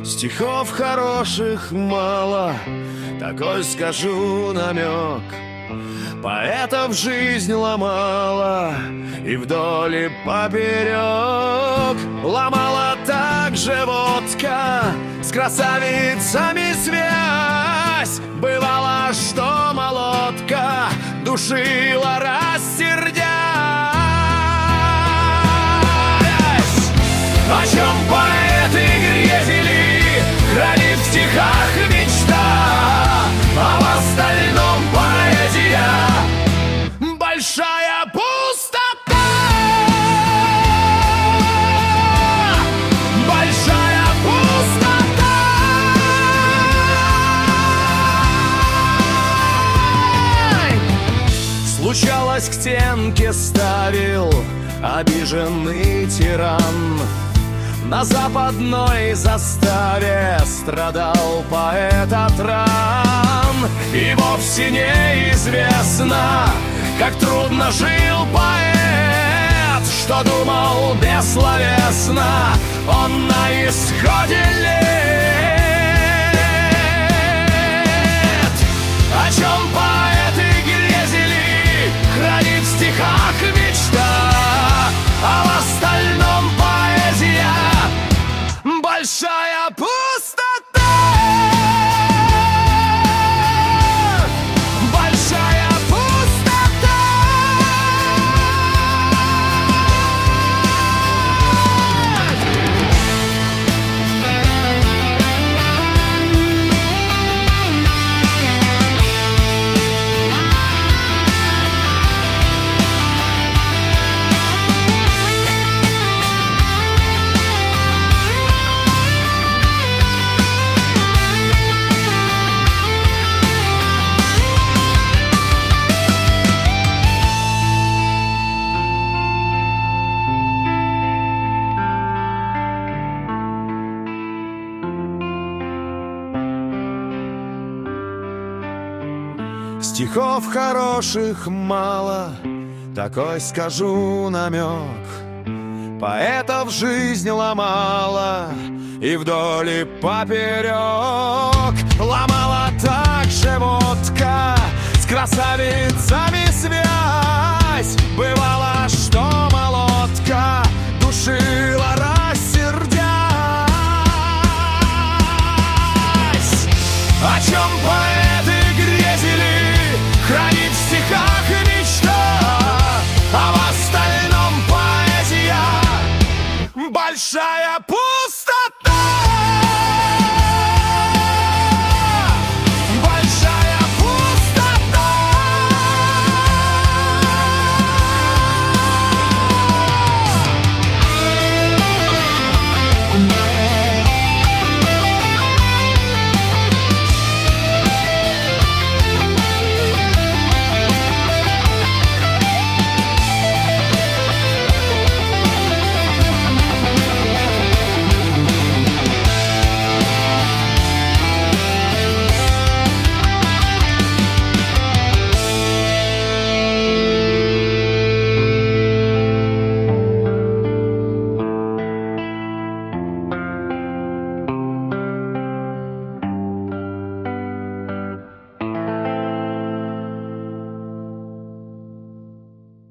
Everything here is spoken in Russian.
Стихов хороших мало, такой скажу намек. Поэтов жизнь ломала и вдоль и поперек. Ломала также водка с красавицами связь. Бывало, что молотка душила, рассердясь. О чем поэты грезили, хранит в стихах мечта, а в остальном поэзия — большая пустота. Большая пустота. Случалось, к стенке ставил обиженный тиран. На западной заставе страдал поэт от ран. И вовсе неизвестно, как трудно жил поэт, что думал бессловесно он на исходе лет. О чем поэты грезили, хранит в стихах мечта, а в остальном поэзия — большая пустота. Большая пустота. Стихов хороших мало, такой скажу намек. Поэтов жизнь ломала и вдоль и поперек. Ломала также водка с красавицами связь. Бывало, что молотка душила, рассердясь. О чем поэт